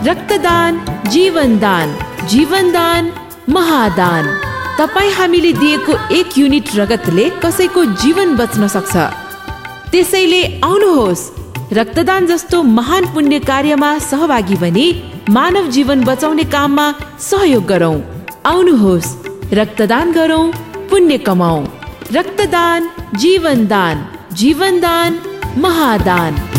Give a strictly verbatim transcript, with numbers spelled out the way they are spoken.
रक्तदान जीवनदान, जीवनदान महादान। तपाईँ हामीले दिएको एक युनिट रगतले कसैको जीवन बच्न सक्छ। त्यसैले आउनुहोस्, रक्तदान जस्तो महान पुण्य कार्यमा सहभागी बनी मानव जीवन बचाउने काममा सहयोग गरौँ। आउनुहोस्, रक्तदान गरौँ, पुण्य कमाऊ। रक्तदान जीवनदान, जीवनदान महादान।